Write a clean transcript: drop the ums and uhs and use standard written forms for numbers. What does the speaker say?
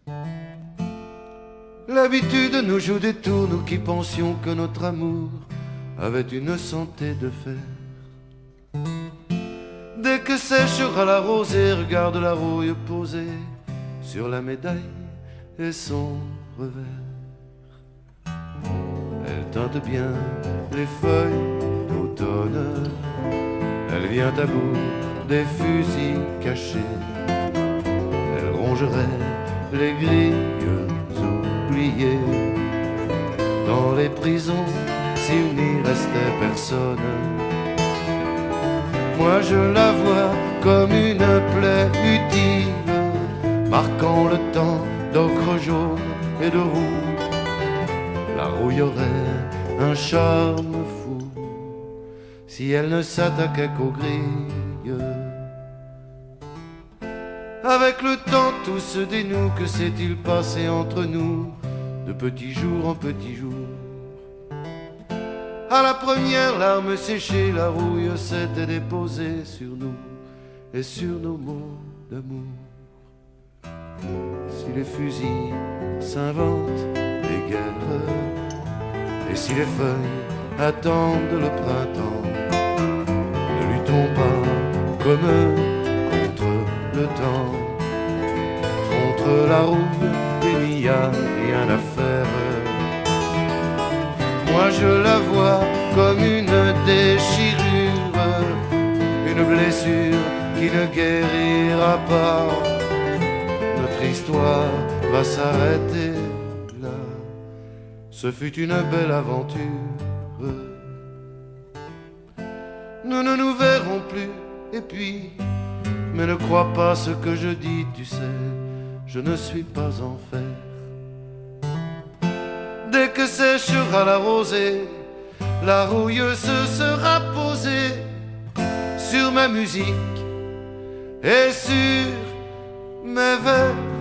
L'habitude nous joue des tours, nous qui pensions que notre amour avait une santé de fer. Dès que séchera la rosée, regarde la rouille posée sur la médaille et son revers. Elle teinte bien les feuilles d'automne, elle vient à bout des fusils cachés, elle rongerait les grilles oubliées dans les prisons s'il n'y restait personne. Moi je la vois comme une plaie utile, marquant le temps d'ocre jaune et de roux. La rouille aurait un charme fou si elle ne s'attaquait qu'aux grilles. Avec le temps tout se dénoue, que s'est-il passé entre nous de petits jours en petits jours? À la première larme séchée, la rouille s'était déposée sur nous et sur nos mots d'amour. Si les fusils s'inventent des guerres et si les feuilles attendent le printemps, ne luttons pas comme eux contre le temps, contre la rouille, il n'y a rien à faire. Moi je la vois comme une déchirure, une blessure qui ne guérira pas. Notre histoire va s'arrêter là. Ce fut une belle aventure. Nous ne nous verrons plus, et puis, mais ne crois pas ce que je dis, tu sais, je ne suis pas en fer. Dès que séchera la rosée, la rouille se sera posée sur ma musique et sur mes vers.